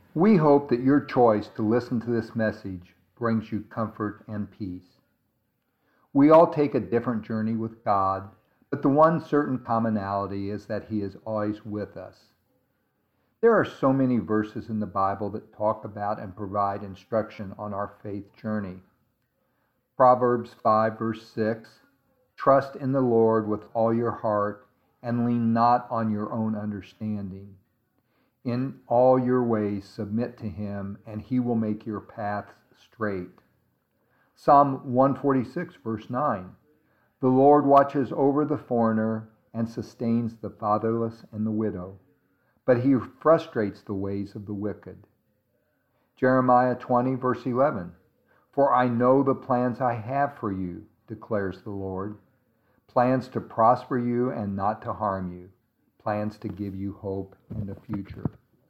We hope that your choice to listen to this message brings you comfort and peace. We all take a different journey with God, but the one certain commonality is that He is always with us. There are so many verses in the Bible that talk about and provide instruction on our faith journey. Proverbs 5 verse 6, "Trust in the Lord with all your heart and lean not on your own understanding. In all your ways submit to Him, and He will make your paths straight." Psalm 146 verse 9, "The Lord watches over the foreigner and sustains the fatherless and the widow, but He frustrates the ways of the wicked." Jeremiah 20 verse 11, "For I know the plans I have for you, declares the Lord, plans to prosper you and not to harm you, plans to give you hope in the future."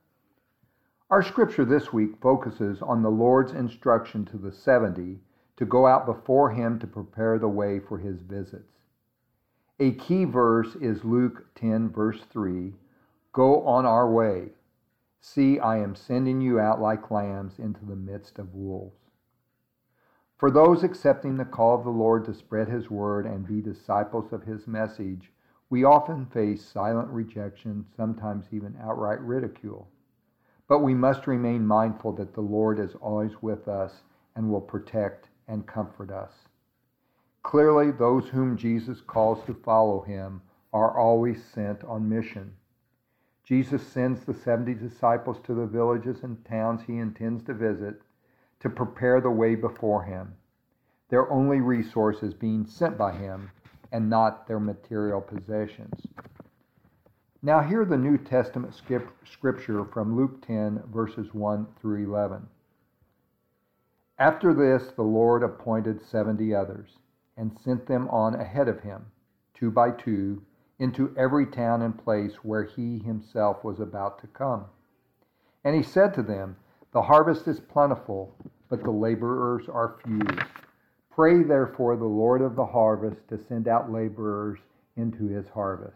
Our scripture this week focuses on the Lord's instruction to the 70 to go out before Him to prepare the way for His visits. A key verse is Luke 10 verse 3, "Go on our way. See, I am sending you out like lambs into the midst of wolves." For those accepting the call of the Lord to spread His word and be disciples of His message, we often face silent rejection, sometimes even outright ridicule. But we must remain mindful that the Lord is always with us and will protect and comfort us. Clearly, those whom Jesus calls to follow Him are always sent on mission. Jesus sends the 70 disciples to the villages and towns He intends to visit to prepare the way before Him. Their only resource is being sent by Him and not their material possessions. Now hear the New Testament scripture from Luke 10 verses 1 through 11. "After this, the Lord appointed 70 others and sent them on ahead of Him, 2 by 2, into every town and place where He Himself was about to come. And He said to them, 'The harvest is plentiful, but the laborers are few. Pray therefore the Lord of the harvest to send out laborers into His harvest.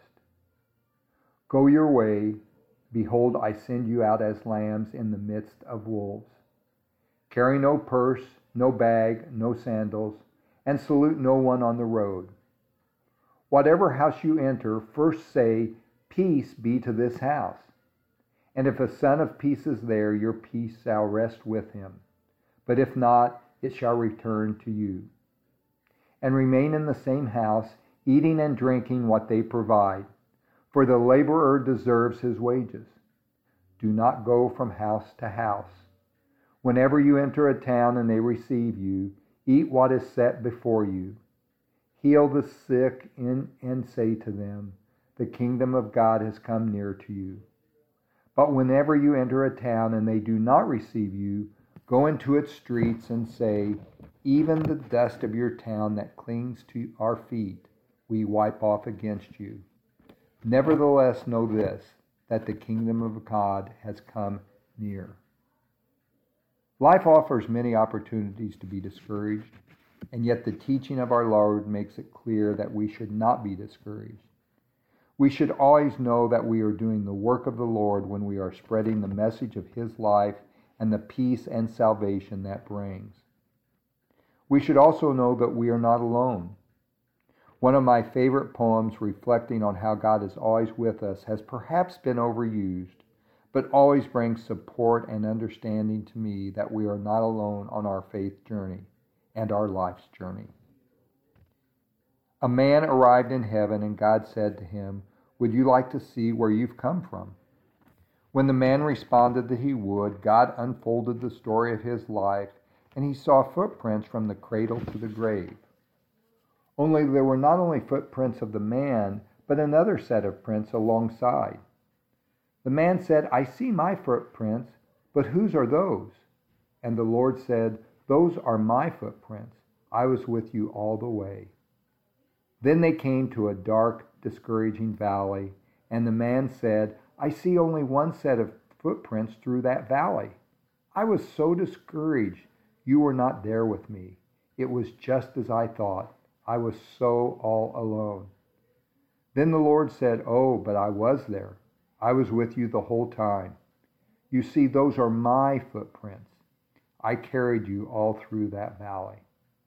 Go your way. Behold, I send you out as lambs in the midst of wolves. Carry no purse, no bag, no sandals, and salute no one on the road. Whatever house you enter, first say, Peace be to this house. And if a son of peace is there, your peace shall rest with him. But if not, it shall return to you. And remain in the same house, eating and drinking what they provide, for the laborer deserves his wages. Do not go from house to house. Whenever you enter a town and they receive you, eat what is set before you. Heal the sick and say to them, The kingdom of God has come near to you. But whenever you enter a town and they do not receive you, go into its streets and say, Even the dust of your town that clings to our feet, we wipe off against you. Nevertheless, know this, that the kingdom of God has come near." Life offers many opportunities to be discouraged, and yet the teaching of our Lord makes it clear that we should not be discouraged. We should always know that we are doing the work of the Lord when we are spreading the message of His life and the peace and salvation that brings. We should also know that we are not alone. One of my favorite poems reflecting on how God is always with us has perhaps been overused, but always brings support and understanding to me that we are not alone on our faith journey and our life's journey. A man arrived in heaven and God said to him, "Would you like to see where you've come from?" When the man responded that he would, God unfolded the story of his life and he saw footprints from the cradle to the grave. Only there were not only footprints of the man, but another set of prints alongside. The man said, "I see my footprints, but whose are those?" And the Lord said, "Those are my footprints. I was with you all the way." Then they came to a dark, discouraging valley, and the man said, "I see only one set of footprints through that valley. I was so discouraged you were not there with me. It was just as I thought. I was so all alone." Then the Lord said, "Oh, but I was there. I was with you the whole time. You see, those are my footprints. I carried you all through that valley.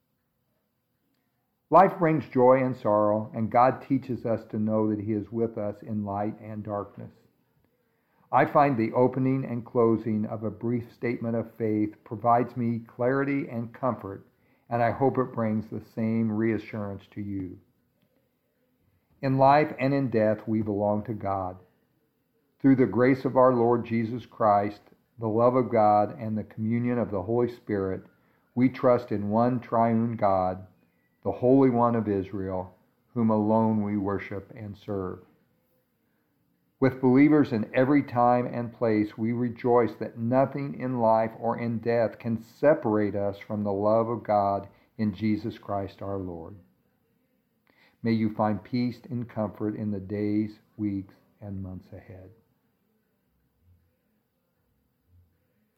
Life brings joy and sorrow, and God teaches us to know that He is with us in light and darkness. I find the opening and closing of a brief statement of faith provides me clarity and comfort, and I hope it brings the same reassurance to you. In life and in death, we belong to God. Through the grace of our Lord Jesus Christ, the love of God, and the communion of the Holy Spirit, we trust in one triune God, the Holy One of Israel, whom alone we worship and serve. With believers in every time and place, we rejoice that nothing in life or in death can separate us from the love of God in Jesus Christ our Lord. May you find peace and comfort in the days, weeks, and months ahead.